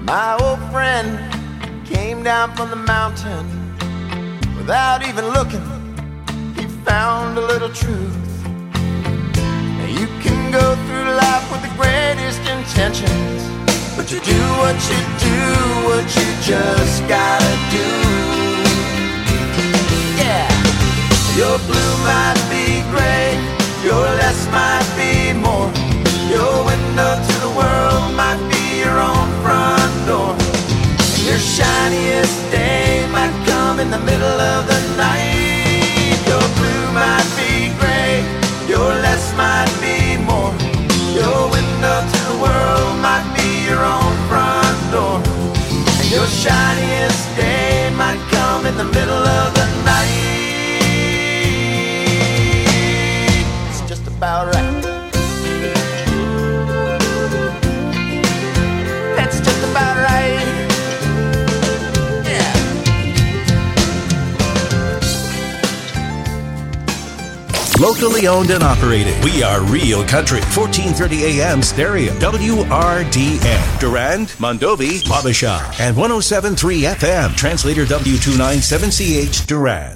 My old friend came down from the mountain. Without even looking, he found a little truth. Now you can go through life with the greatest intentions, but you do what you just gotta do. Yeah. Your blue might be gray, your less might be more. Your window to the world might be your own front door. And your shiniest day might come in the middle of the night. Your blue might be gray, your less might be more. Your window to the world might be your own front door. And your shiniest day might come in the middle of the night. It's just about right. That's just about right. Yeah. Locally owned and operated. We are Real Country. 1430 AM stereo. WRDN. Durand, Mondovi, Wabasha. And 107.3 FM. Translator W297CH Durand.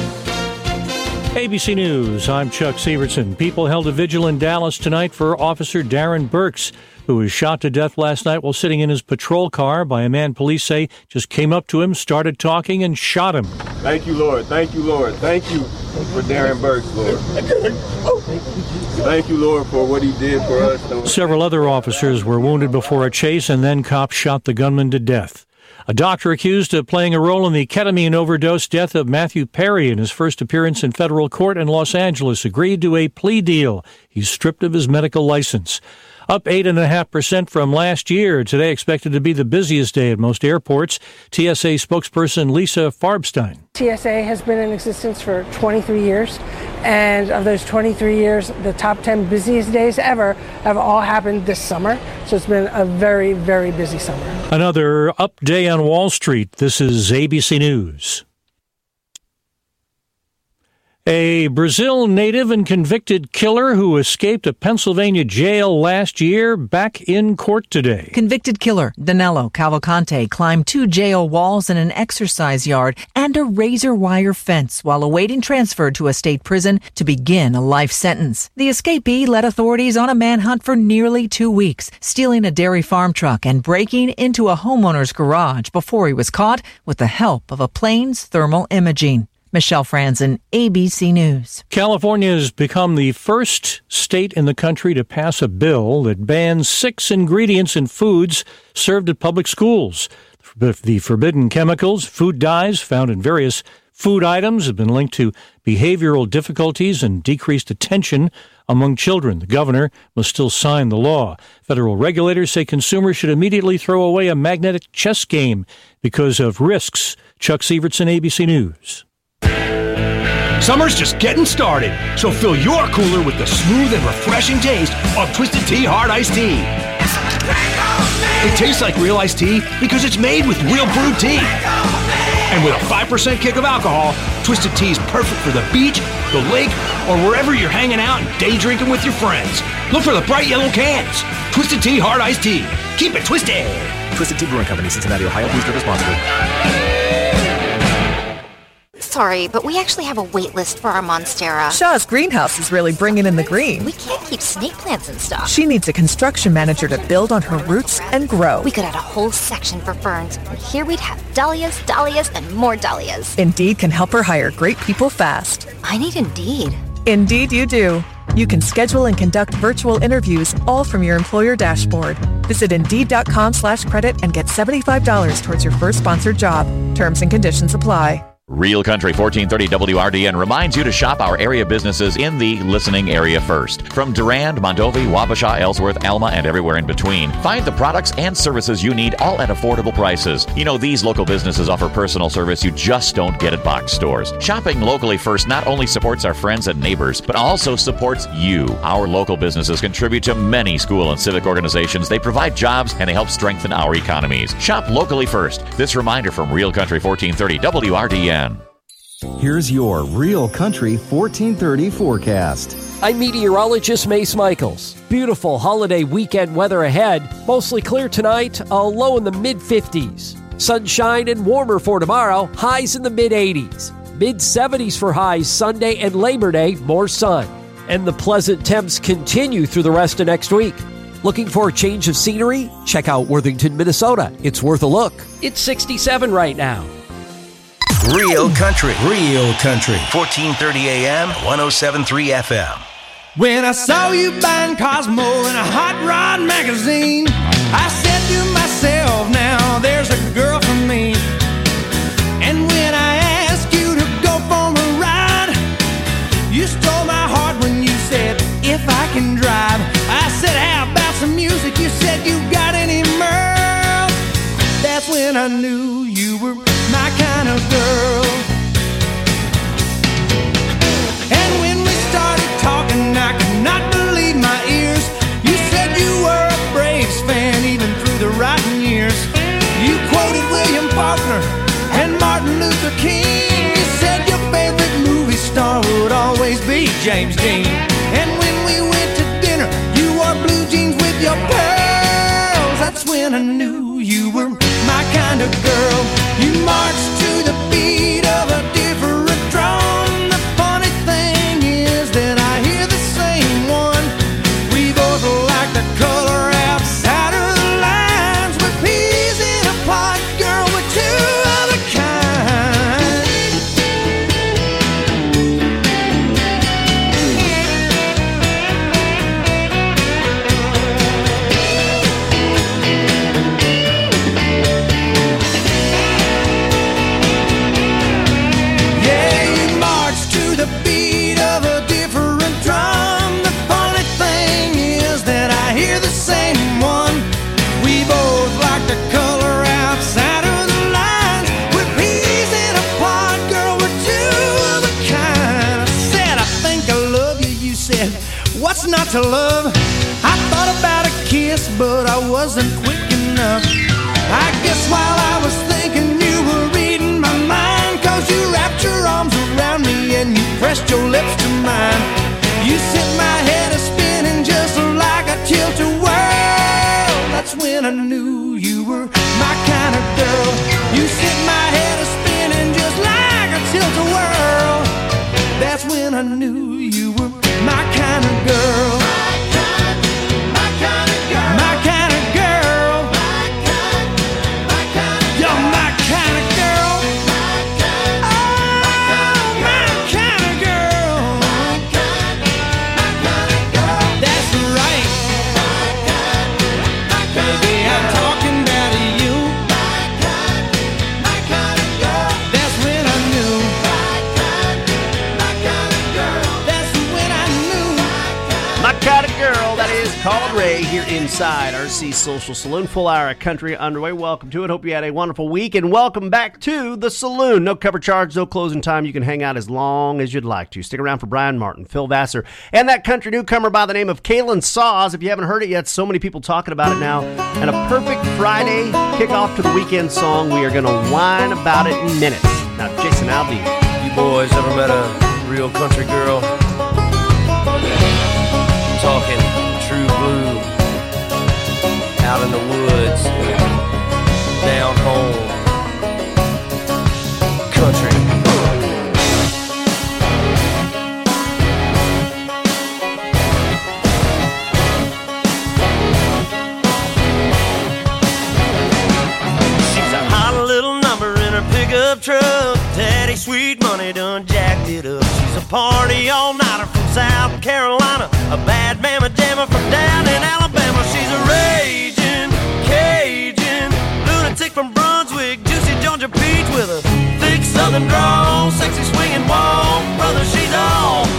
ABC News, I'm Chuck Severson. People held a vigil in Dallas tonight for Officer Darren Burks, who was shot to death last night while sitting in his patrol car by a man police say just came up to him, started talking, and shot him. Thank you, Lord. Thank you, Lord. Thank you for Darren Burks, Lord. Thank you, Lord, for what he did for us. Several other officers were wounded before a chase, and then cops shot the gunman to death. A doctor accused of playing a role in the ketamine overdose death of Matthew Perry in his first appearance in federal court in Los Angeles agreed to a plea deal. He's stripped of his medical license. Up 8.5% from last year. Today expected to be the busiest day at most airports. TSA spokesperson Lisa Farbstein. TSA has been in existence for 23 years, and of those 23 years, the top 10 busiest days ever have all happened this summer. So it's been a very, very busy summer. Another up day on Wall Street. This is ABC News. A Brazil native and convicted killer who escaped a Pennsylvania jail last year back in court today. Convicted killer Danilo Cavalcante climbed 2 jail walls and an exercise yard and a razor wire fence while awaiting transfer to a state prison to begin a life sentence. The escapee led authorities on a manhunt for nearly 2 weeks, stealing a dairy farm truck and breaking into a homeowner's garage before he was caught with the help of a plane's thermal imaging. Michelle Franzen, ABC News. California has become the first state in the country to pass a bill that bans 6 ingredients in foods served at public schools. The forbidden chemicals, food dyes found in various food items have been linked to behavioral difficulties and decreased attention among children. The governor must still sign the law. Federal regulators say consumers should immediately throw away a magnetic chess game because of risks. Chuck Severson, ABC News. Summer's just getting started, so fill your cooler with the smooth and refreshing taste of Twisted Tea Hard Iced Tea. It tastes like real iced tea because it's made with real brewed tea. And with a 5% kick of alcohol, Twisted Tea is perfect for the beach, the lake, or wherever you're hanging out and day drinking with your friends. Look for the bright yellow cans. Twisted Tea Hard Iced Tea. Keep it twisted. Twisted Tea Brewing Company, Cincinnati, Ohio. Please drink responsibly. Sorry, but we actually have a wait list for our Monstera. Shaw's greenhouse is really bringing in the green. We can't keep snake plants in stock. She needs a construction manager to build on her roots and grow. We could add a whole section for ferns, and here we'd have dahlias, dahlias, and more dahlias. Indeed can help her hire great people fast. I need Indeed. Indeed you do. You can schedule and conduct virtual interviews all from your employer dashboard. Visit Indeed.com/credit and get $75 towards your first sponsored job. Terms and conditions apply. Real Country 1430 WRDN reminds you to shop our area businesses in the listening area first. From Durand, Mondovi, Wabasha, Ellsworth, Alma, and everywhere in between. Find the products and services you need all at affordable prices. You know, these local businesses offer personal service you just don't get at box stores. Shopping locally first not only supports our friends and neighbors, but also supports you. Our local businesses contribute to many school and civic organizations. They provide jobs and they help strengthen our economies. Shop locally first. This reminder from Real Country 1430 WRDN. Here's your Real Country 1430 forecast. I'm meteorologist Mace Michaels. Beautiful holiday weekend weather ahead. Mostly clear tonight, a low in the mid-50s. Sunshine and warmer for tomorrow, highs in the mid-80s. Mid-70s for highs Sunday and Labor Day, more sun. And the pleasant temps continue through the rest of next week. Looking for a change of scenery? Check out Worthington, Minnesota. It's worth a look. It's 67 right now. Real country. 1430 AM, 107.3 FM. When I saw you buying Cosmo in a hot rod magazine, I said to myself, now there's a girl for me. And when I asked you to go for a ride, you stole my heart when you said, if I can drive. I said, how about some music? You said, you got any Merle? That's when I knew you were my kind of girl. And when we started talking, I could not believe my ears. You said you were a Braves fan even through the rotten years. You quoted William Faulkner and Martin Luther King. You said your favorite movie star would always be James Dean. And when we went to dinner, you wore blue jeans with your pearls. That's when I knew you were my kind of girl. You marched to the beat of a different drum. The funny thing is that I hear the same one. We both like the color outside of the lines. We're peas in a pod, girl, we're two of a kind. Yeah, you march to the beat of a different drum. The funny thing is that I hear the same one. We both like the color outside of the lines. We're peas in a pod, girl, we're two of a kind. I said, I think I love you. You said, what's not to love? I thought about a kiss, but I wasn't quick enough. I guess while I was thinking you were reading my mind, 'cause you wrapped your arms around me and you pressed your lips to mine. You sent my head a spinning just like a tilt-a-whirl. That's when I knew you were my kind of girl. You sent my head a spinning just like a tilt-a-whirl. That's when I knew you were my kind of girl. My kind of girl. My kind of girl. You're my kind of girl. Oh, my kind of girl. That's right. Baby, I'm talking about you. That's when I knew. That's when I knew. My kind of girl, that is Colin Ray here inside RC Social Saloon. Full hour of country underway. Welcome to it. Hope you had a wonderful week, and welcome back to the saloon. No cover charge, no closing time. You can hang out as long as you'd like to. Stick around for Brian Martin, Phil Vassar, and that country newcomer by the name of Kaylin Saws. If you haven't heard it yet, so many people talking about it now. And a perfect Friday kickoff to the weekend song. We are going to whine about it in minutes. Now, Jason Aldean. You boys ever met a real country girl? Talking true blue, out in the woods, down home, country. She's a hot little number in her pickup truck. Daddy Sweet Money done jacked it up. She's a party all-nighter from South Carolina, a bad mama jammer from down in Alabama. She's a raging Cajun lunatic from Brunswick, juicy Georgia peach with a thick southern drawl, sexy swinging walk. Brother, she's all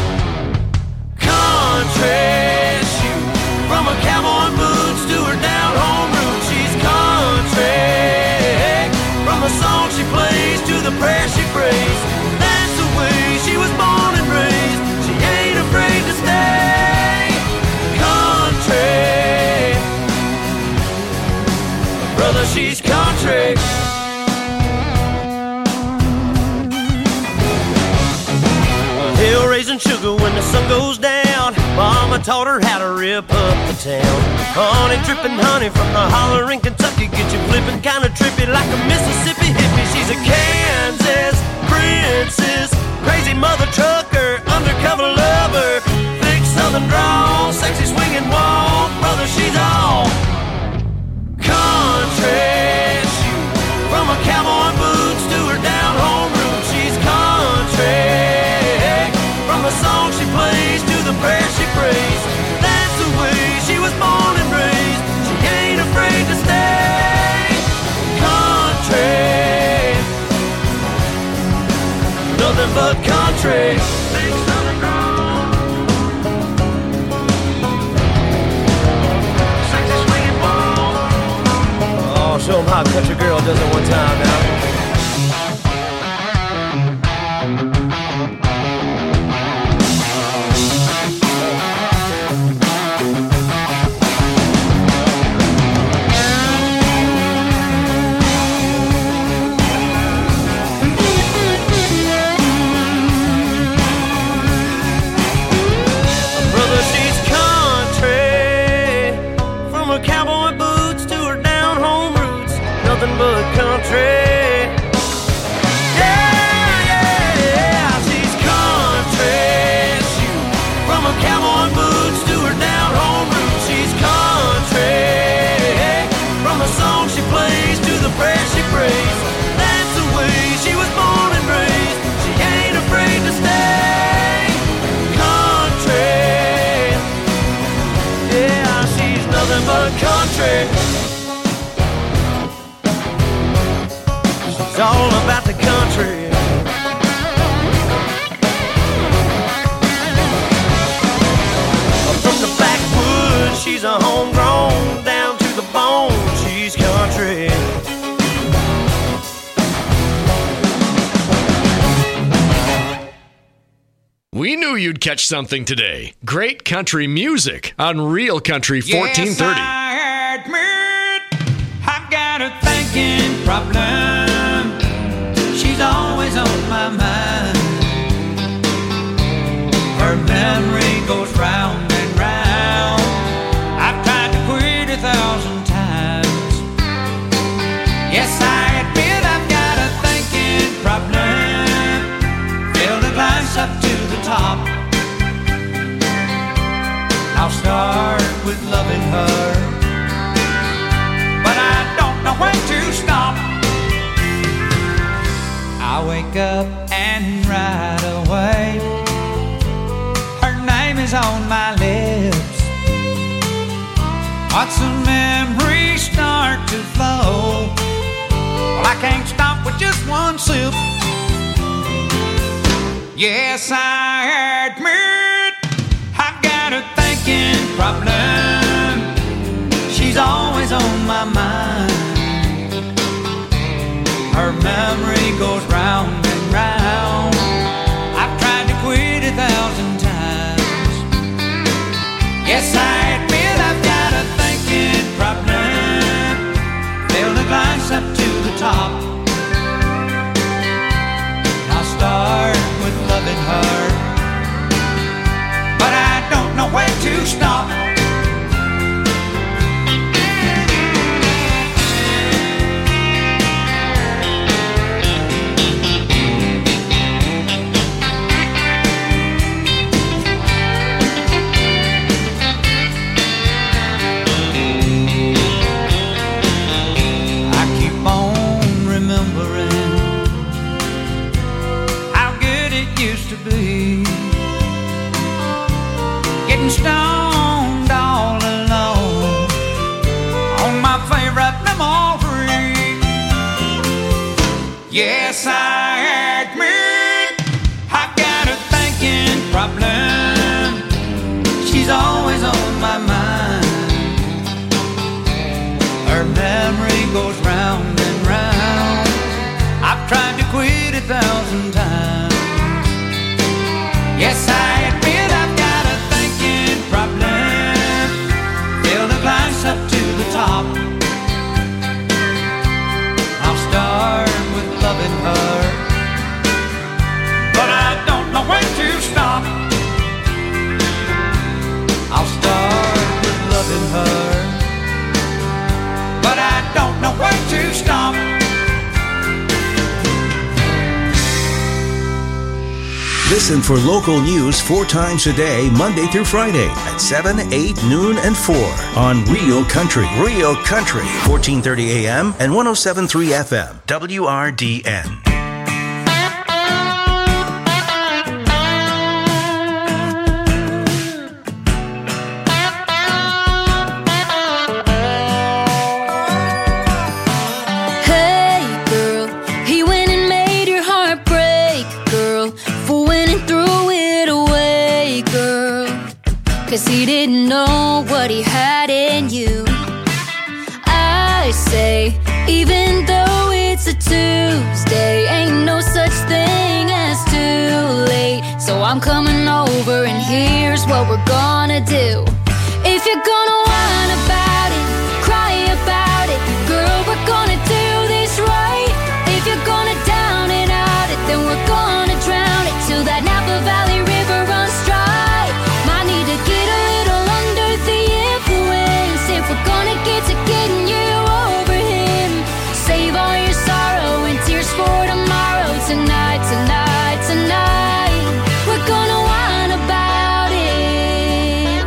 country. Shoot, from a cowboy boots to her down home roots, she's country. From the song she plays to the prayer she prays, that's the way she was born and raised. She ain't afraid to stay country. Brother, she's country. Hill raising sugar when the sun goes down, Mama taught her how to rip up the town. Honey dripping honey from the holler in Kentucky. Get you flipping kinda trippy like a Mississippi hippie. She's a Kansas princess, crazy mother trucker, undercover lover, thick southern drawl, sexy swinging walk. Brother, she's all country. From her cowboy boots to her down home roots, she's country. From the song she plays to the prayer she prays, that's the way she was born and raised. She ain't afraid to stay country. Nothing but country. Oh, show them how a country girl does it one time now. But country, yeah, she's country. From her cowboy boots to her down home roots, she's country. From the song she plays to the prayer she prays, that's the way she was born and raised. She ain't afraid to stay country. Yeah, she's nothing but country. It's all about the country. From the backwoods, she's a homegrown, down to the bone, she's country. We knew you'd catch something today. Great country music on Real Country 1430. Yes, I admit I've got a thinking problem. She's always on my mind. Her memory goes round and round. I've tried to quit 1,000 times. Yes, I admit I've got a thinking problem. Failed to climb up to the top. I'll start with loving her, but I don't know when to stop. I wake up and right away her name is on my lips. Watch the memories start to flow. Well, I can't stop with just one sip. Yes, I admit I've got a thinking problem. She's always on my mind. Her memory goes round and round. I've tried to quit 1,000 times. Yes, I admit I've got a thinking problem. Failed to climb up to the top. I'll start with loving her, but I don't know when to stop. Getting stoned all alone on my favorite memory. Yes, I admit I've got a thinking problem. She's always on my mind. Her memory goes round and round. I've tried to quit 1,000 times. Yes, I admit I've got a thinking problem. Failed to climb up to the top. I'll start with loving her, but I don't know when to stop. Listen for local news 4 times a day, Monday through Friday at 7, 8, noon, and 4 on Real Country. Real Country, 1430 AM and 107.3 FM, WRDN. Cause he didn't know what he had in you. I say, even though it's a Tuesday, ain't no such thing as too late. So I'm coming over and here's what we're gonna do. If you're gonna whine about it, cry about it, girl, we're gonna do this right. If you're gonna down and out it, then we're gonna drown it till that Napa Valley River runs dry. Might need to get a little under the influence if we're gonna get to getting you over him. Save all your sorrow and tears for tomorrow. Tonight, tonight, tonight, we're gonna whine about it.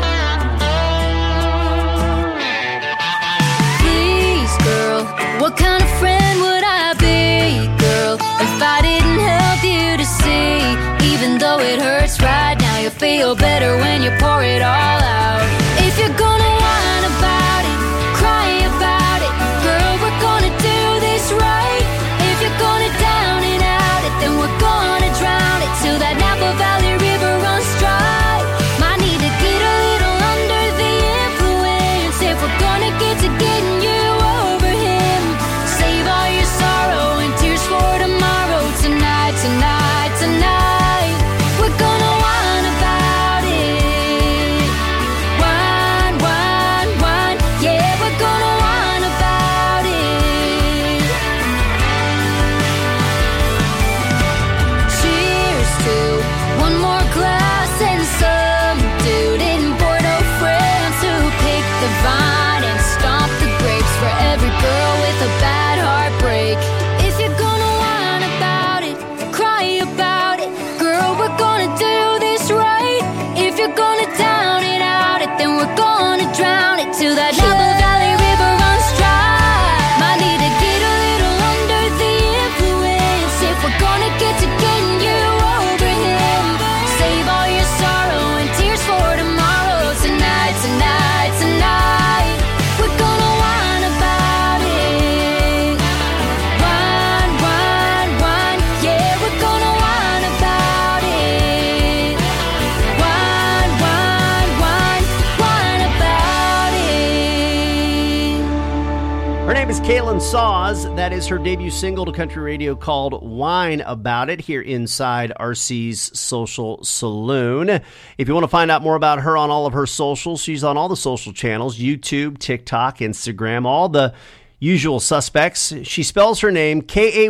Please, girl, what kind of friend would I be, girl, if I didn't help you to see? Even though it hurts right now, you'll feel better when you pour it all out. If you're gonna whine about it, cry about it, girl, we're gonna do this right. If you're gonna down and out it, then we're gonna drown it till that Napa Valley River runs dry. Might need to get a little under the influence if we're gonna get to getting you over him. Save all your sorrow and tears for tomorrow. Tonight, tonight, tonight, we're gonna whine about it. Whine, whine, whine, yeah, we're gonna whine about it. Cheers to one more glass and some dude in Port-au-France who picked the vine and stomped the grapes for every girl with a bad heartbreak. If you're gonna whine about it, cry about it, girl, we're gonna do this right. If you're gonna down and out it, then we're gonna drown it till that Napa Valley River runs dry. Might need to get a little under the influence if we're gonna get to getting you over him. Save all your sorrow and tears for tomorrow. Tonight, tonight, tonight, we're gonna whine about it. Whine, whine, whine, yeah, we're gonna whine about it. Whine, whine, whine, whine about it. Her name is Kaylin Saws. That is her debut single to country radio called Whine About It here inside RC's Social Saloon. If you want to find out more about her on all of her socials, she's on all the social channels, YouTube, TikTok, Instagram, all the usual suspects. She spells her name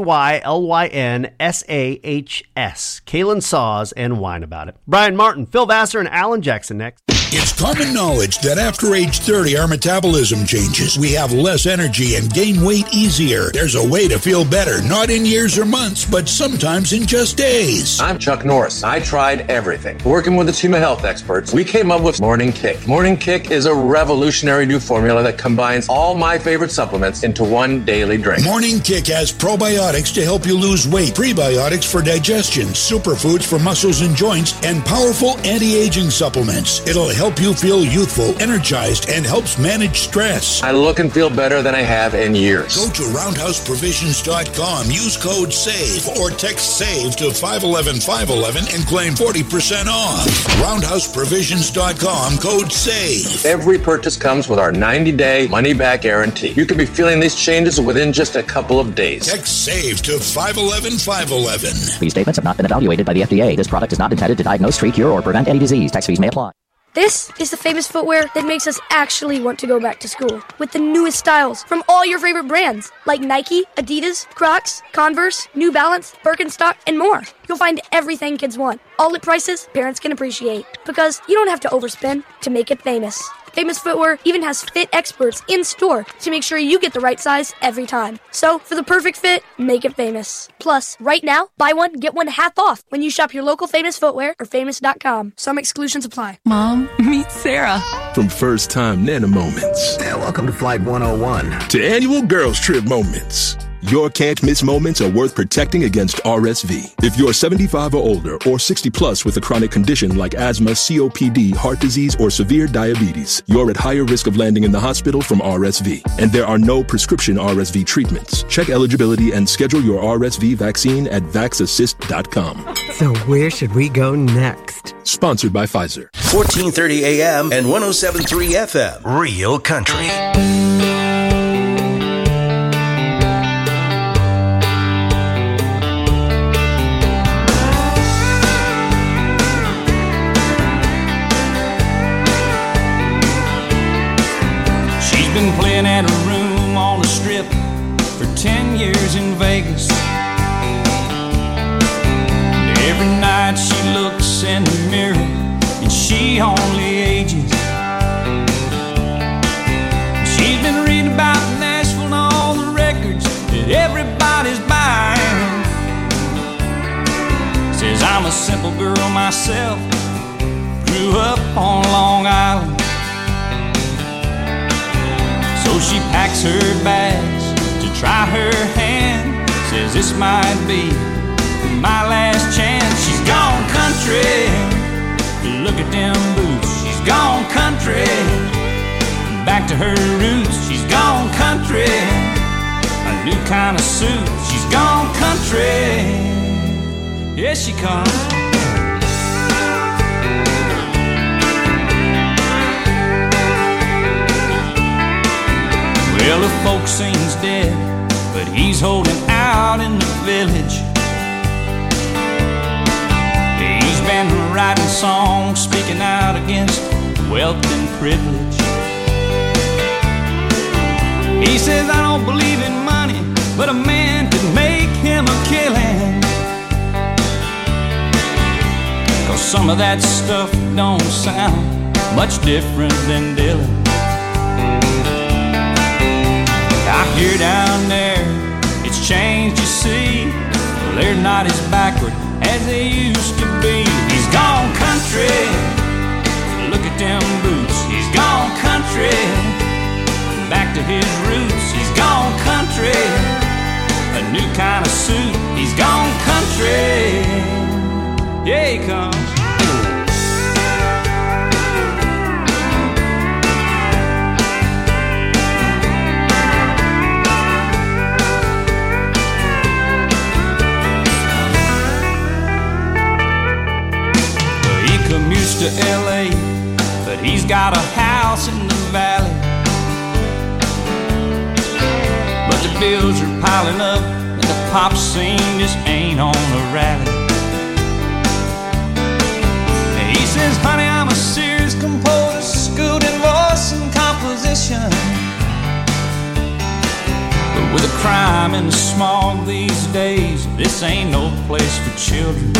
Kaylynshs. Kaylin Saws and Whine About It. Brian Martin, Phil Vassar, and Alan Jackson next. It's common knowledge that after age 30, our metabolism changes. We have less energy and gain weight easier. There's a way to feel better, not in years or months, but sometimes in just days. I'm Chuck Norris. I tried everything. Working with a team of health experts, we came up with Morning Kick. Morning Kick is a revolutionary new formula that combines all my favorite supplements into one daily drink. Morning Kick has probiotics to help you lose weight, prebiotics for digestion, superfoods for muscles and joints, and powerful anti-aging supplements. It'll help you feel youthful, energized, and helps manage stress. I look and feel better than I have in years. Go to roundhouseprovisions.com, use code SAVE, or text SAVE to 511-511 and claim 40% off. Roundhouseprovisions.com, code SAVE. Every purchase comes with our 90-day money-back guarantee. You can be feeling these changes within just a couple of days. Text SAVE to 511-511. These statements have not been evaluated by the FDA. This product is not intended to diagnose, treat, cure, or prevent any disease. Tax fees may apply. This is the famous footwear that makes us actually want to go back to school. With the newest styles from all your favorite brands, like Nike, Adidas, Crocs, Converse, New Balance, Birkenstock, and more. You'll find everything kids want, all at prices parents can appreciate. Because you don't have to overspend to make it famous. Famous Footwear even has fit experts in store to make sure you get the right size every time. So, for the perfect fit, make it Famous. Plus, right now, buy one, get one half off when you shop your local Famous Footwear or famous.com. Some exclusions apply. Mom, meet Sarah. From first-time Nana moments. Yeah, welcome to Flight 101. To annual girls trip moments. Your can't-miss moments are worth protecting against RSV. If you're 75 or older or 60 plus with a chronic condition like asthma, COPD, heart disease, or severe diabetes, you're at higher risk of landing in the hospital from RSV. And there are no prescription RSV treatments. Check eligibility and schedule your RSV vaccine at vaxassist.com. So where should we go next? Sponsored by Pfizer. 1430 AM and 107.3 FM. Real Country. Been playing at a room on the strip for 10 years in Vegas. Every night she looks in the mirror and she only ages. She's been reading about Nashville and all the records that everybody's buying. Says I'm a simple girl myself, grew up on Long Island. So she packs her bags to try her hand. Says this might be my last chance. She's gone country, look at them boots. She's gone country, back to her roots. She's gone country, a new kind of suit. She's gone country, here she comes. Well, the folk sings dead, but he's holding out in the village. He's been writing songs, speaking out against wealth and privilege. He says, I don't believe in money, but a man could make him a killing. 'Cause some of that stuff don't sound much different than Dylan. I hear down there, it's changed, you see. Well, they're not as backward as they used to be. He's gone country, look at them boots. He's gone country, back to his roots. He's gone country, a new kind of suit. He's gone country, yeah he comes. Commutes to LA, but he's got a house in the valley. But the bills are piling up and the pop scene just ain't on the rally. And he says, honey, I'm a serious composer, schooled in voice and composition. But with the crime and the smog these days, this ain't no place for children.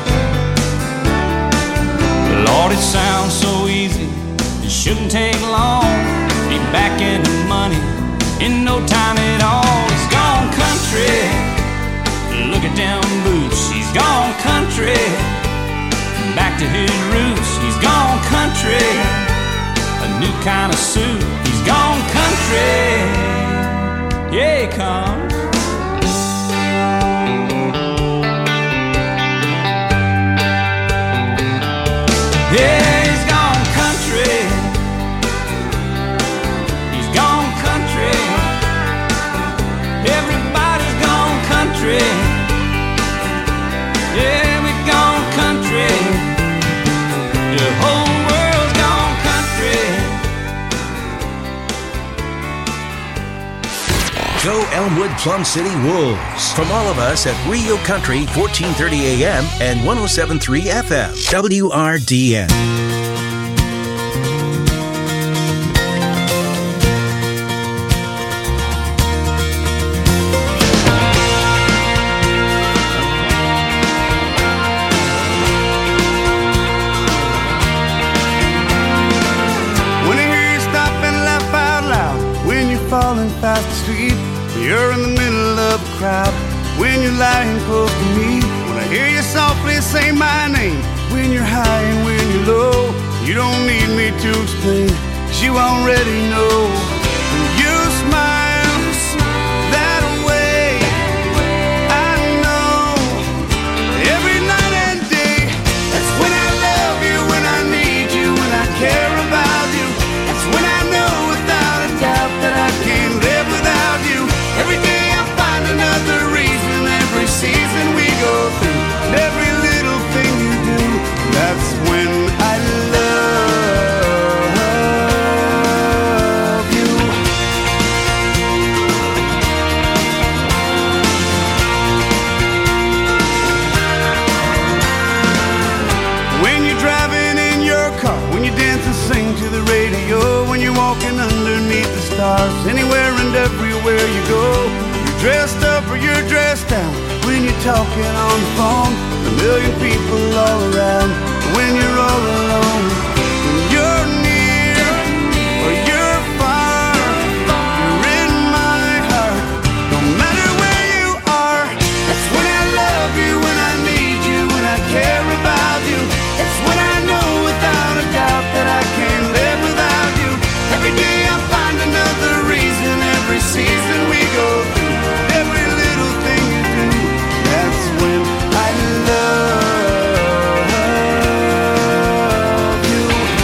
Lord, it sounds so easy, it shouldn't take long. Be back into money in no time at all. He's gone country, look at them boots. He's gone country, back to his roots. He's gone country, a new kind of suit. He's gone country, yeah he comes. Yeah, he's gone country. He's gone country. Everybody's gone country. Yeah, we've gone country. The whole world's gone country. Go Elmwood Plum City Wolves. From all of us at Rio Country, 1430 AM and 107.3 FM. WRDN. When I hear the street, when you're in the middle of a crowd, when you're lying close to me, when I hear you softly say my name, when you're high and when you're low. You don't need me to explain, 'cause you already know. When you smile that way, I know every night and day, that's when I love you, when I need you, when I care about you. That's when I know without a doubt that I can't live without you. Every day I find another reason, every season we go through, and every little thing you do, that's when I love you. When you're driving in your car, when you dance and sing to the radio, when you're walking underneath the stars, anywhere and everywhere you go, you're dressed up or you're dressed down, when you're talking on the phone, a million people all around, when you're all alone, when you're near or you're far, you're in my heart, no matter where you are. That's when I love you, when I need you, when I care about you. That's when I know without a doubt that I can't live without you. Every day I find another reason, every season we go through, every little thing you do, that's when I love you.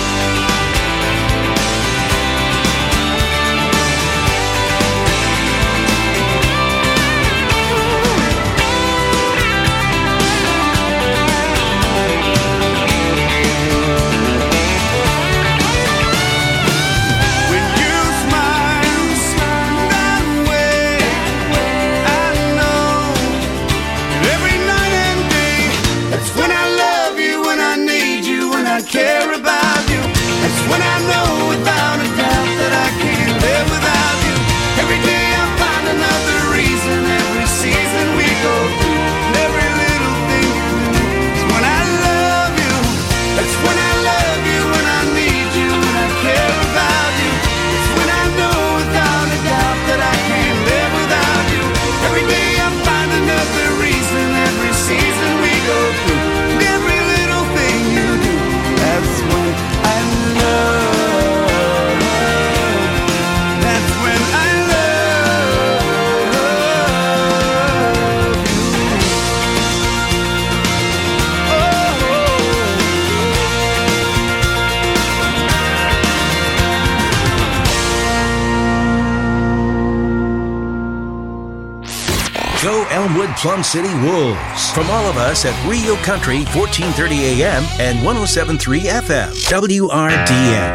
When you smile that way, I know every night and day, that's when I love you, when I need you, when I care about you. That's when I know without a doubt that I can't live without you. Every day I find another reason, every season we go through, and every little thing you do, is when I love you. That's when I love you, when I need you, when I care about you. It's when I know without a doubt that I can't live without you. Every day I find another reason, every season we go through, and every little thing you do, that's when I love. That's when I love you. Go Elmwood Plum City Wolves. From all of us at Rio Country, 1430 AM and 107.3 FM. WRDN.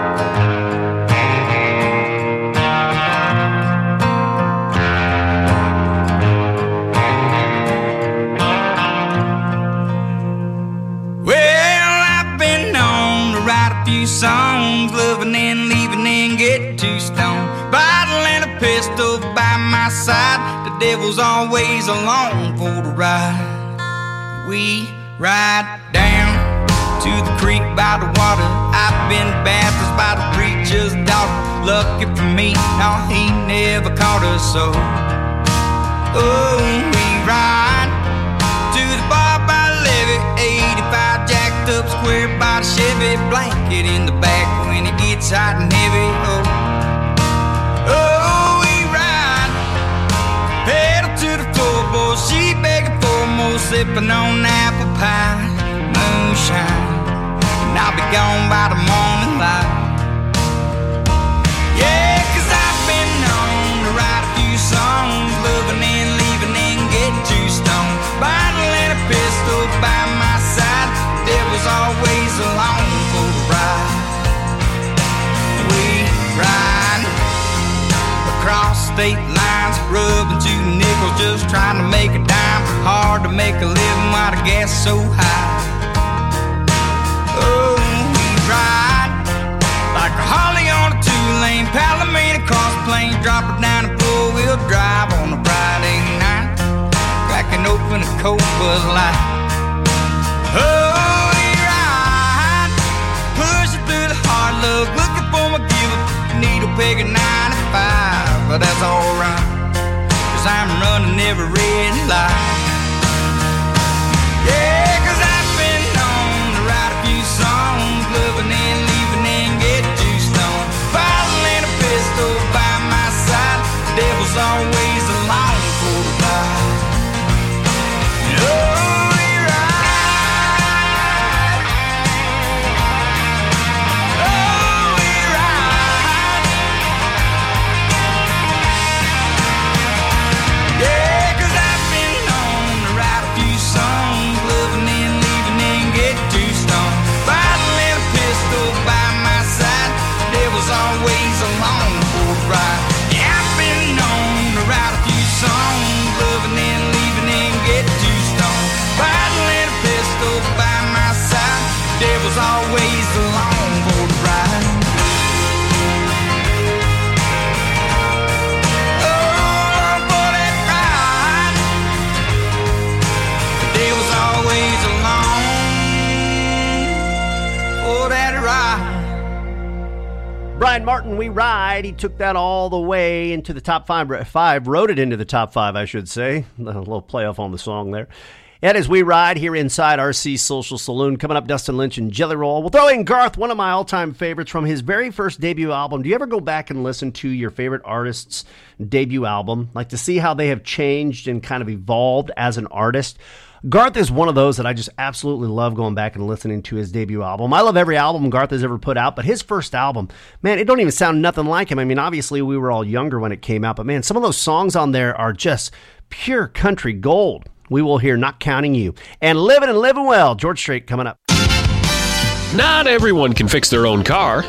Well, I've been known to write a few songs, loving and leaving and get too stoned. Bottle and a pistol by my side, the devil's always along for the ride. We ride down to the creek by the water. I've been baptized by the preacher's daughter. Lucky for me, no, he never caught us so. Oh, we ride to the bar by the levee, 85 jacked up square by the Chevy, blanket in the back when it gets hot and heavy. Oh, we ride, pedal to the floorboard, she begging for more, sipping on apple pie, moonshine, and I'll be gone by the morning light. Yeah, 'cause I've been known to write a few songs, loving and leaving and get too stoned. Bottle and a pistol by my side, there was always along for the ride. We ride across state lines, rubbing two nickels, just trying to make a dime. Hard to make a living while the gas so high. Oh, we ride like a Harley on a two-lane Palomino cross plain, drop it down a four-wheel drive on a Friday night, cracking open a cold Bud Light. Oh, we ride, pushing through the hard luck, looking for my giver, needle peg at 95. but that's alright, 'cause I'm running every red light. Yeah, 'cause I've been known to write a few songs, loving and leaving and get too stoned. Bottle and a pistol by my side, the devil's always along for the ride. Oh, always along for the ride. Yeah, I've been known to write a few songs, loving and leaving and get too stoned. Bottle and a pistol by my side, devil's always along for the ride. Oh, for that ride, the devil's always along for that ride. Brian Martin, We Ride. He took that all the way into the top five, wrote it into the top five, I should say. A little playoff on the song there. It is We Ride here inside RC Social Saloon. Coming up, Dustin Lynch and Jelly Roll. We'll throw in Garth, one of my all-time favorites from his very first debut album. Do you ever go back and listen to your favorite artist's debut album? Like to see how they have changed and kind of evolved as an artist? Garth is one of those that I just absolutely love going back and listening to his debut album. I love every album Garth has ever put out, but his first album, man, it don't even sound nothing like him. I mean, obviously we were all younger when it came out, but man, some of those songs on there are just pure country gold. We will hear Not Counting You and Living and Living Well. George Strait coming up. Not everyone can fix their own car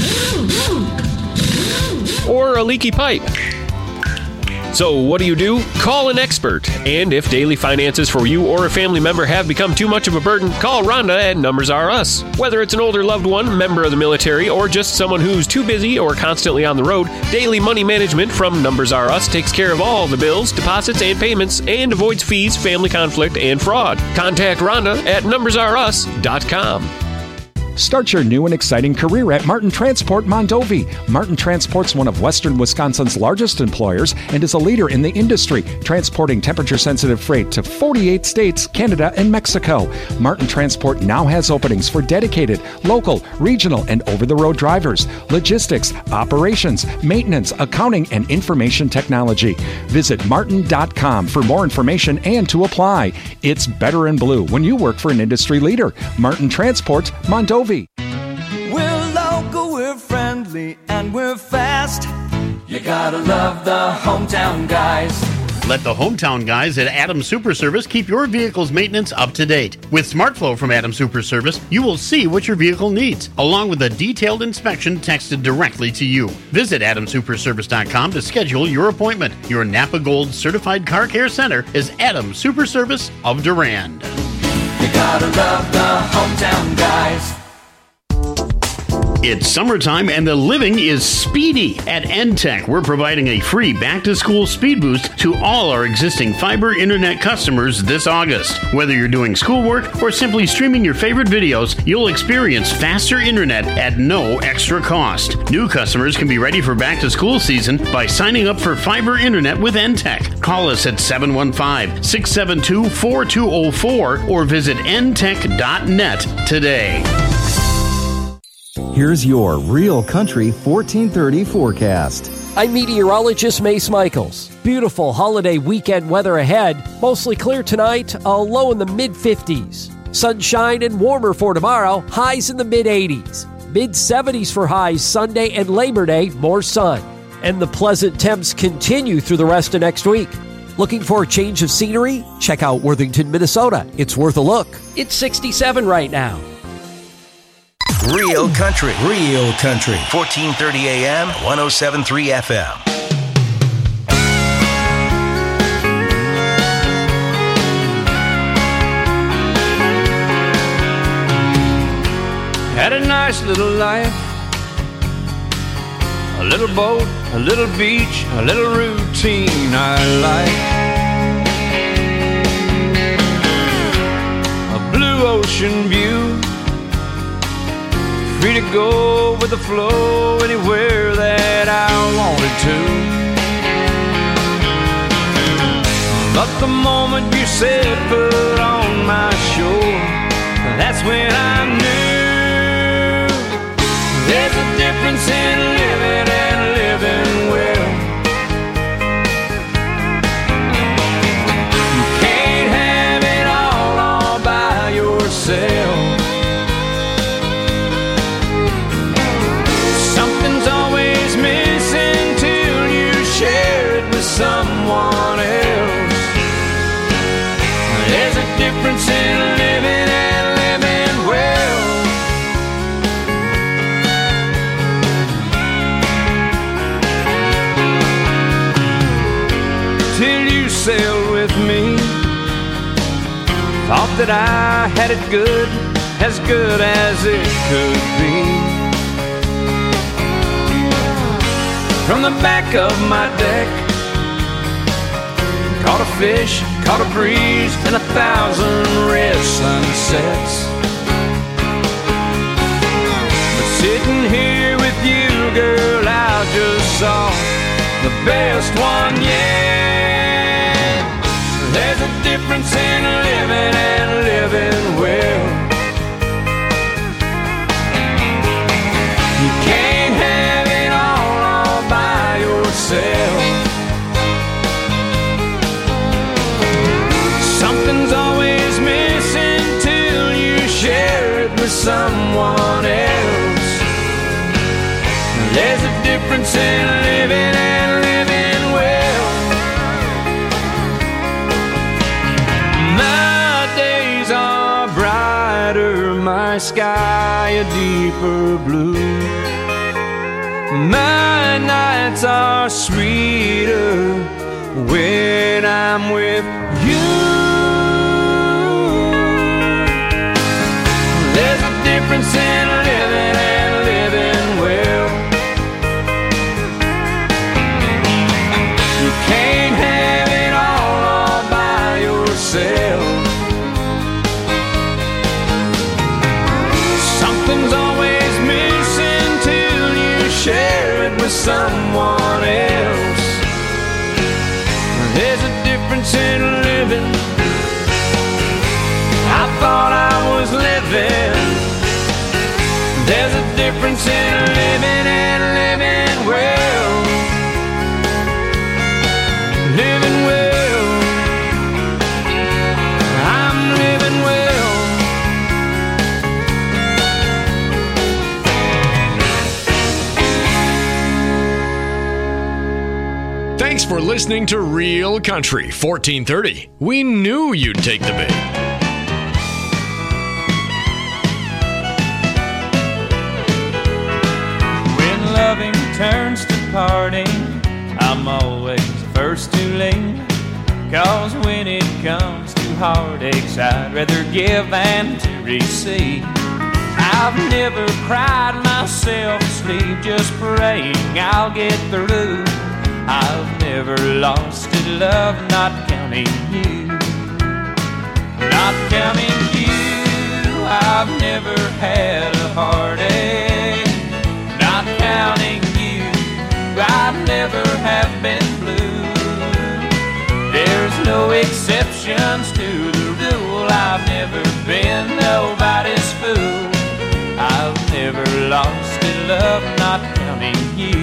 or a leaky pipe. So what do? Call an expert. And if daily finances for you or a family member have become too much of a burden, call Rhonda at Numbers R Us. Whether it's an older loved one, member of the military, or just someone who's too busy or constantly on the road, Daily Money Management from Numbers R Us takes care of all the bills, deposits, and payments and avoids fees, family conflict, and fraud. Contact Rhonda at numbersrus.com. Start your new and exciting career at Martin Transport Mondovi. Martin Transport's one of Western Wisconsin's largest employers and is a leader in the industry, transporting temperature-sensitive freight to 48 states, Canada, and Mexico. Martin Transport now has openings for dedicated, local, regional, and over-the-road drivers, logistics, operations, maintenance, accounting, and information technology. Visit martin.com for more information and to apply. It's better in blue when you work for an industry leader. Martin Transport Mondovi. We're local, we're friendly, and we're fast. You gotta love the hometown guys. Let the hometown guys at Adams Super Service keep your vehicle's maintenance up to date. With SmartFlow from Adams Super Service, you will see what your vehicle needs, along with a detailed inspection texted directly to you. Visit AdamSuperService.com to schedule your appointment. Your Napa Gold Certified Car Care Center is Adams Super Service of Durand. You gotta love the hometown guys. It's summertime and the living is speedy. At NTech, we're providing a free back-to-school speed boost to all our existing fiber internet customers this August. Whether you're doing schoolwork or simply streaming your favorite videos, you'll experience faster internet at no extra cost. New customers can be ready for back-to-school season by signing up for fiber internet with NTech. Call us at 715-672-4204 or visit ntech.net today. Here's your Real Country 1430 forecast. I'm meteorologist Mace Michaels. Beautiful holiday weekend weather ahead. Mostly clear tonight, a low in the mid-50s. Sunshine and warmer for tomorrow, highs in the mid-80s. Mid-70s for highs Sunday and Labor Day, more sun. And the pleasant temps continue through the rest of next week. Looking for a change of scenery? Check out Worthington, Minnesota. It's worth a look. It's 67 right now. Real Country, 1430 AM, 107.3 FM. Had a nice little life, a little boat, a little beach, a little routine I like. A blue ocean view, free to go with the flow anywhere that I wanted to. But the moment you set foot on my shore, that's when I knew there's a difference in living and living well. You can't have it all by yourself. Something's always missing till you share it with someone else. There's a difference in living and living well. Till you sailed with me, thought that I had it good as it could be. From the back of my deck, caught a fish, caught a breeze, and 1,000 red sunsets. But sitting here with you, girl, I just saw the best one yet. There's a difference in living and living well. You can't have it all by yourself. Something's always missing till you share it with someone else. There's a difference in living and living well. My days are brighter, my sky a deeper blue. My nights are sweeter when I'm with you. There's a difference in living and living well. You can't have it all by yourself. Something's always missing till you share it with someone else. There's a difference in living. I thought I was living. There's a difference in living and living well. Living well. I'm living well. Thanks for listening to Real Country 1430. We knew you'd take the bait. When loving turns to parting, I'm always the first to lean. 'Cause when it comes to heartaches, I'd rather give than to receive. I've never cried myself to sleep, just praying I'll get through. I've never lost a love, not counting you. Not counting you. I've never had a heartache. Not counting you. I never have been blue. There's no exceptions to the rule. I've never been nobody's fool. I've never lost a love, not counting you.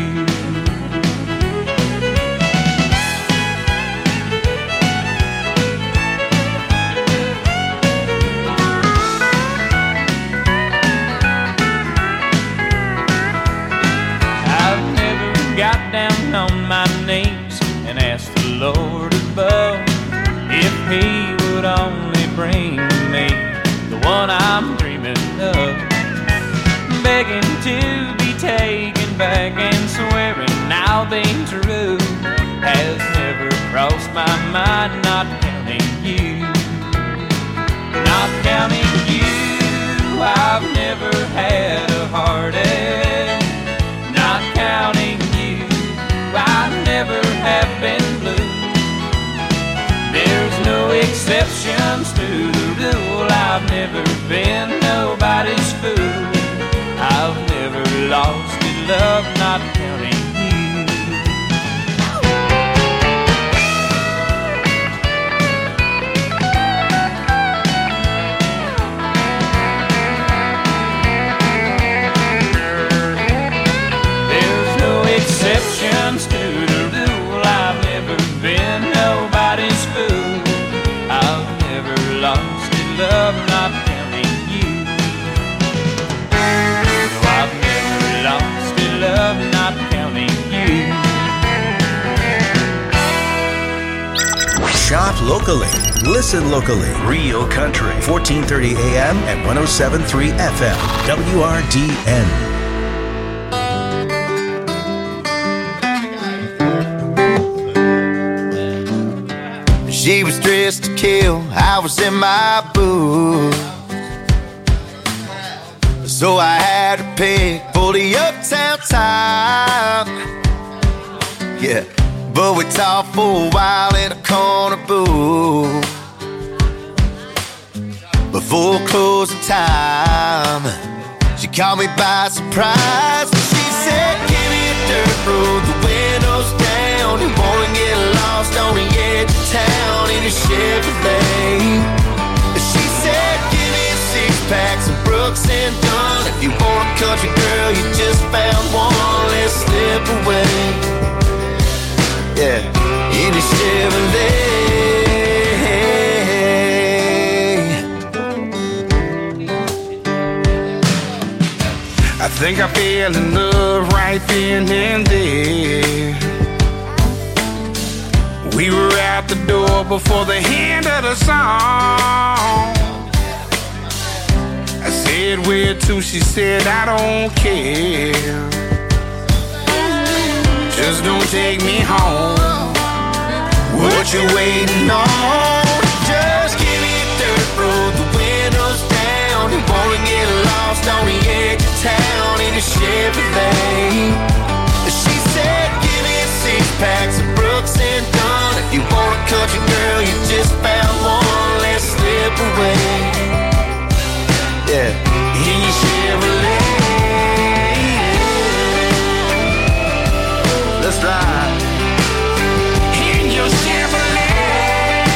Got down on my knees and asked the Lord above if He would only bring me the one I'm dreaming of. Begging to be taken back and swearing I'll be true has never crossed my mind, not counting you. Not counting you. I've never had a heartache. Not counting I never have been blue. There's no exceptions to the rule. I've never been nobody's fool. I've never lost a love, not counting you. Shop locally. Listen locally. Real Country. 1430 AM and 107.3 FM. WRDN. She was dressed to kill, I was in my booth. So I had to pick for the uptown time. Yeah, but we talked for a while in a corner booth before closing time. She caught me by surprise. She said, give me a dirt road, the windows down, and wanna get lost on the edge of town in a Chevrolet. She said, give me a six-pack, some Brooks and Dunn. If you want a country girl, you just found one, let's slip away. Yeah, in a Chevrolet. I think I fell in love right then and there. We were out the door before the end of the song. I said, where to? She said, I don't care. Just don't take me home. What you waiting on? Just give me a dirt road, the windows down, and wanna get lost on the edge of town in a Chevrolet. She said, give me a six-pack, some Brooks and Dunn. If you want a country girl, you just found one, let's slip away. Yeah, in your Chevrolet. Let's ride. In your Chevrolet.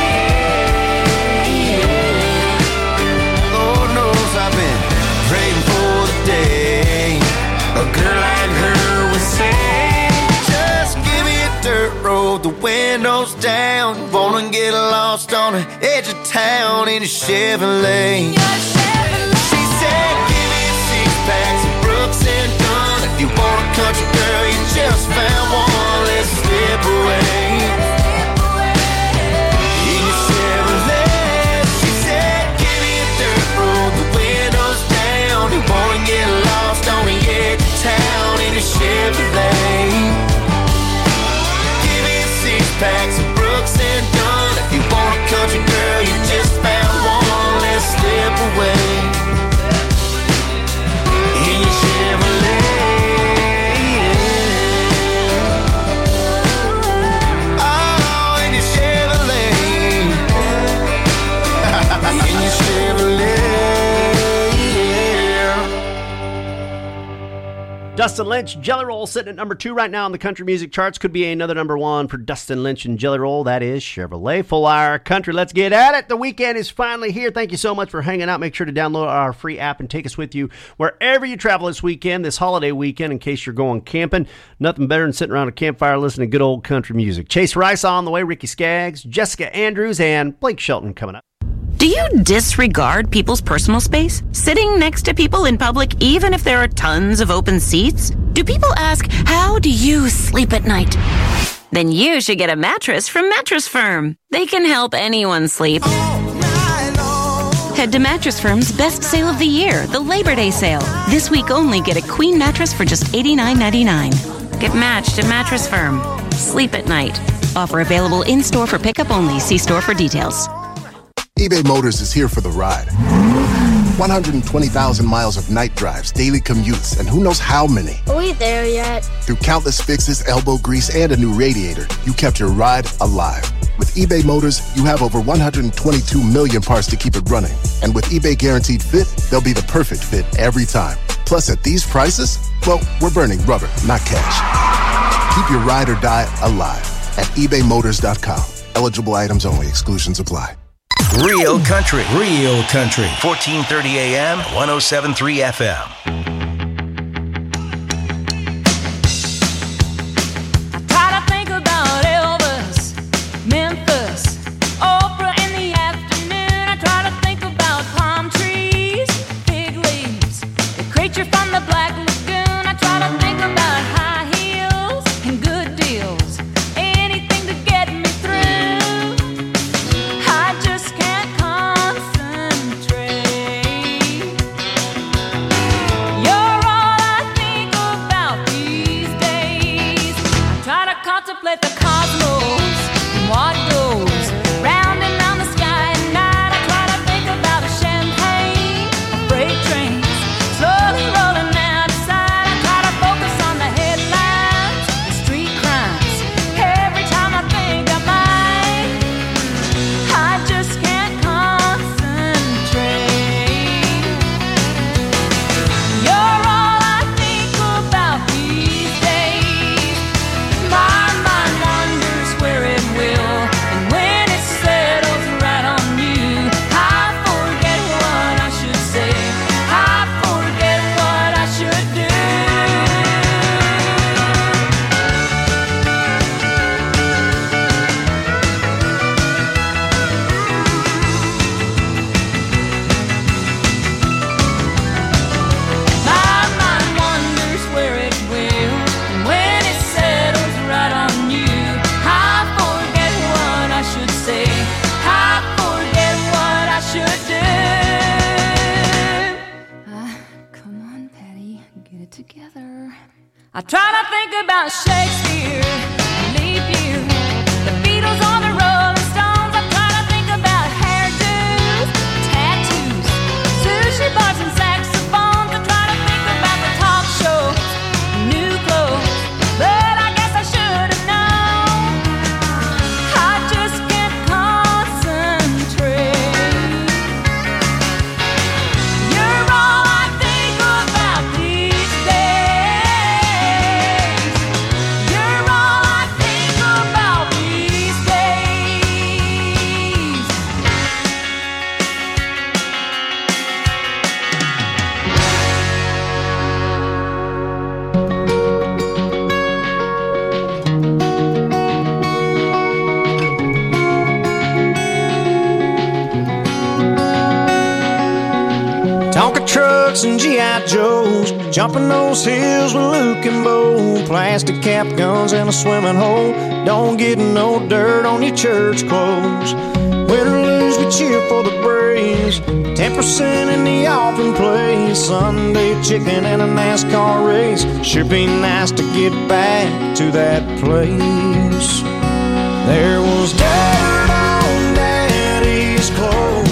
Lord knows I've been praying for the day a girl like her would say, just give me a dirt road, the windows down, wanna get lost on the edge of town in a Chevrolet. She said, give me a six-pack, some Brooks and Dunn. If you want a country girl, you just found one, let's slip away. In a Chevrolet. She said, give me a dirt road, the windows down, you wanna get lost on the edge of town in a Chevrolet. Give me a six-pack, some Brooks and Dunn. If you want a country girl, you just found one, let's slip away. In your Chevrolet. Oh, in your Chevrolet. In your Chevrolet. Dustin Lynch, Jelly Roll, sitting at number 2 right now on the country music charts. Could be another number 1 for Dustin Lynch and Jelly Roll. That is Chevrolet. Full Hour Country. Let's get at it. The weekend is finally here. Thank you so much for hanging out. Make sure to download our free app and take us with you wherever you travel this weekend, this holiday weekend, in case you're going camping. Nothing better than sitting around a campfire listening to good old country music. Chase Rice on the way, Ricky Skaggs, Jessica Andrews, and Blake Shelton coming up. Do you disregard people's personal space? Sitting next to people in public, even if there are tons of open seats? Do people ask, how do you sleep at night? Then you should get a mattress from Mattress Firm. They can help anyone sleep. Head to Mattress Firm's best sale of the year, the Labor Day sale. This week only, get a queen mattress for just $89.99. Get matched at Mattress Firm. Sleep at night. Offer available in-store for pickup only. See store for details. eBay Motors is here for the ride. 120,000 miles of night drives, daily commutes, and who knows how many. Are we there yet? Through countless fixes, elbow grease, and a new radiator, you kept your ride alive. With eBay Motors, you have over 122 million parts to keep it running. And with eBay Guaranteed Fit, they'll be the perfect fit every time. Plus, at these prices, well, we're burning rubber, not cash. Keep your ride or die alive at ebaymotors.com. Eligible items only. Exclusions apply. Real Country. Real Country. 1430 AM, 107.3 FM. Try to think about Elvis, Memphis, Oprah in the afternoon. I try to think about palm trees, fig leaves, the creature from the Black Lagoon. I try to think about high heels and good deals, anything to get me through. I try to think about Shakespeare, leap year, the Beatles or the Rolling Stones. I try to think about hairdos, tattoos, sushi bars and saxophones. I try to think about the talk shows, new clothes, but I guess I should have known. I just can't concentrate. You're all I think about these days. You're all I think about these days. Tonka trucks and G.I. Joes, jumping those hills with Luke and Bo. Plastic cap guns in a swimming hole. Don't get no dirt on your church clothes. Win or lose, we cheer for the Braves. 10% in the offering place. Sunday chicken and a NASCAR race. Sure be nice to get back to that place. There was dirt on Daddy's clothes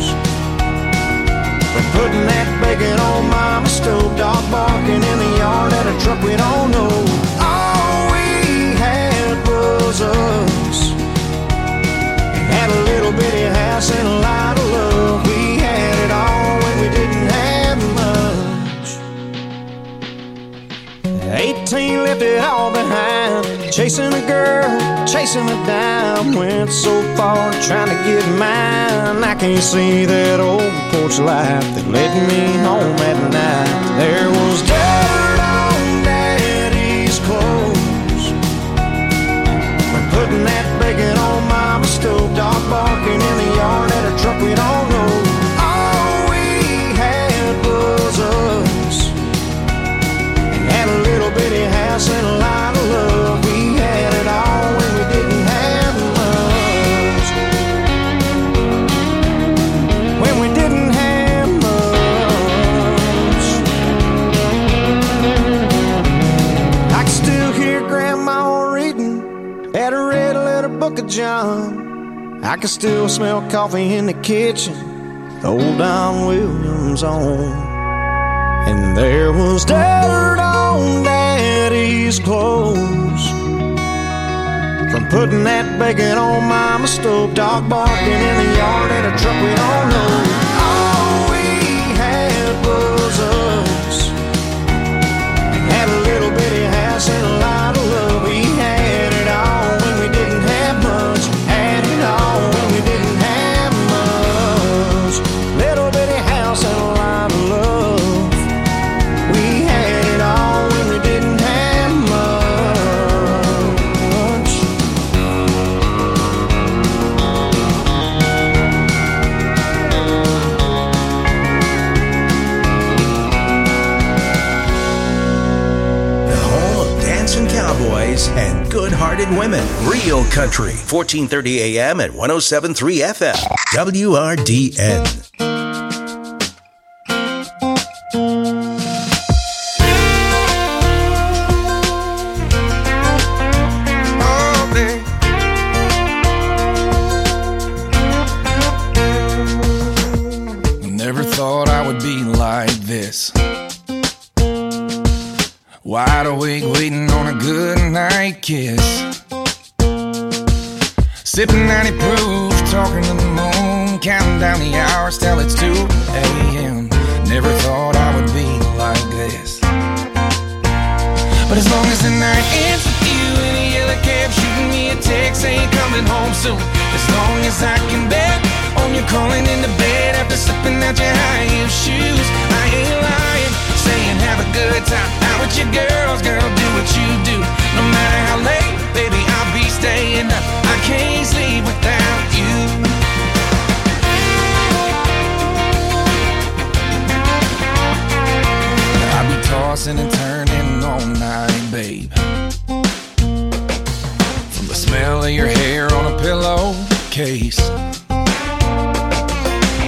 for putting that bacon on Mama's stove. Dog barking in the yard at a truck we don't know. All we had was us. Had a little bitty house and a lot of love. We had it all when we didn't have much. 18 left it all behind. Chasing a girl, chasing a dime. Went so far trying to get mine. I can't see that old porch light that led me home at night. There was dirt on Daddy's clothes for putting that bacon on Mama's stove. Dog barking in the yard at a truck we don't know. All we had was us. Had a little bitty house and a lot of love. We had it all when we didn't have much. When we didn't have much. I can still hear Grandma reading at a red letter book of John. I can still smell coffee in the kitchen, the old Don Williams on. And there was dirt on Daddy's clothes from putting that bacon on Mama's stove. Dog barking in the yard at a truck we don't know. All we had was us. Had a little bitty house and a lot of love. We had it all when we didn't have much. Had it all when we didn't have much. Little bitty house and a lot of love. We had it all when we didn't have much. The home of dancing cowboys and good-hearted women. Real Country, 1430 AM at 107.3 FM. WRDN. Never thought I would be like this. Wide awake waiting on a good night kiss. Sipping 90 proof, talking to the moon, counting down the hours till it's 2 a.m. Never thought I would be like this. But as long as the night ends with you in a yellow cab, shooting me a text saying coming home soon. As long as I can bet on you calling into bed after slipping out your high heel shoes. I ain't lying, saying have a good time out with your girls, girl, do what you do. No matter how late, baby, I'll be staying up. I can't sleep without you. I'll be tossing and turning all night, babe. From the smell of your hair on a pillowcase.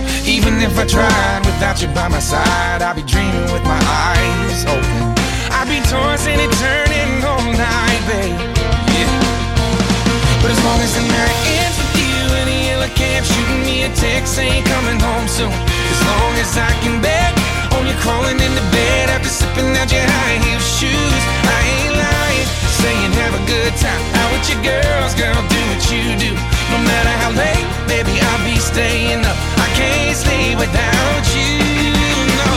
Even if I tried without you by my side, I'd be dreaming with my eyes open. I'd be be tossing and turning all night, babe. Yeah. But as long as the night ends with you in a yellow cab, shooting me a text saying coming home soon. As long as I can bet on you crawling into bed after sipping out your high heel shoes. I ain't lying, saying have a good time out with your girls, girl, do what you do. No matter how late, baby, I'll be staying up. I can't sleep without you, no.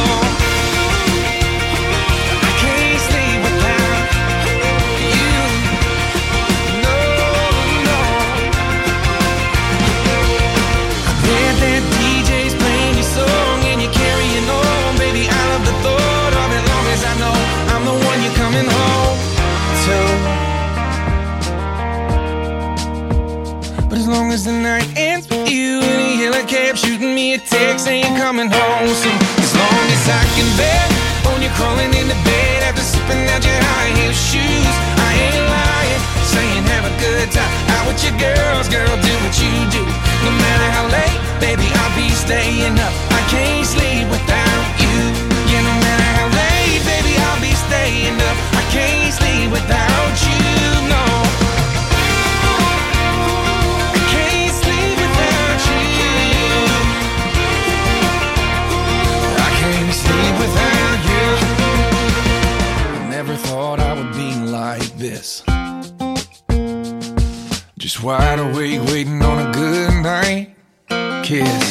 I can't sleep without you, no, no. I bet that DJ's playing your song and you're carrying on, baby, I love the thought of it, long as I know I'm the one you're coming home to. But as long as the night ends with you in a yellow cab, shooting me a text saying coming home soon. As long as I can bet on you crawling into bed after sipping out your high heel shoes. I ain't lying, saying have a good time out with your girls, girl, do what you do. No matter how late, baby, I'll be staying up. I can't sleep without you. Yeah, no matter how late, baby, I'll be staying up. I can't sleep without you, no. Never thought I would be like this. Just wide awake, waiting on a good night kiss.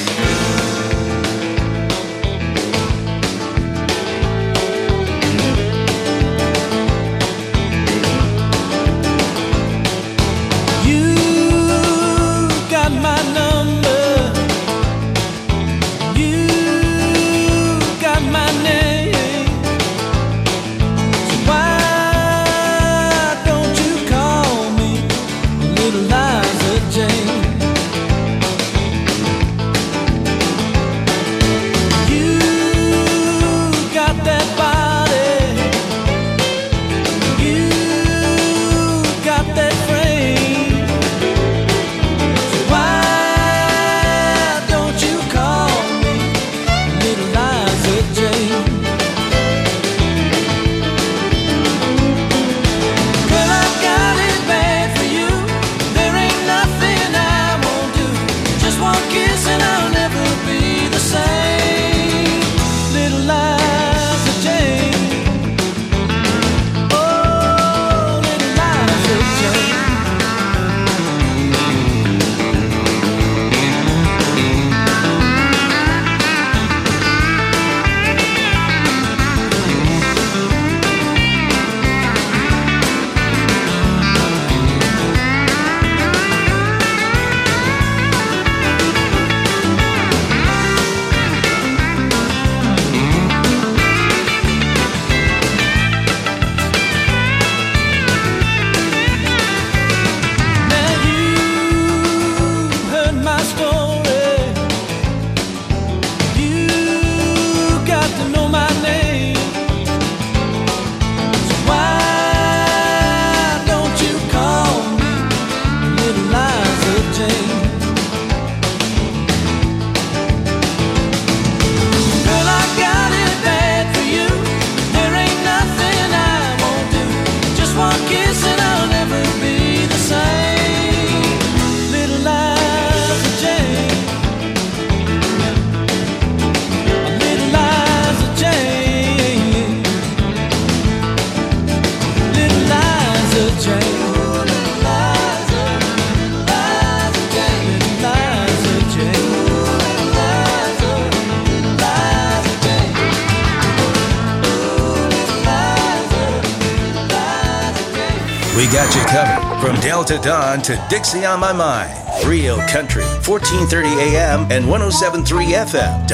We got you covered from Delta Dawn to Dixie on My Mind. Real Country, 1430 AM and 107.3 FM,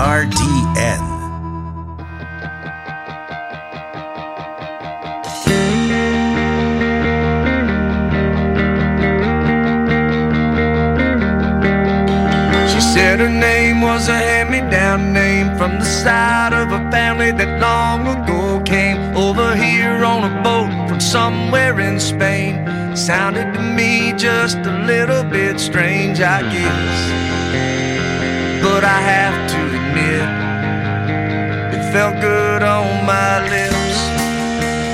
WRDN. Said her name was a hand-me-down name from the side of a family that long ago came over here on a boat from somewhere in Spain. Sounded to me just a little bit strange, I guess, but I have to admit it felt good on my lips.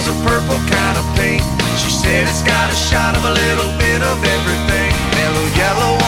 a purple kind of paint. She said it's got a shot of a little bit of everything. Mellow yellow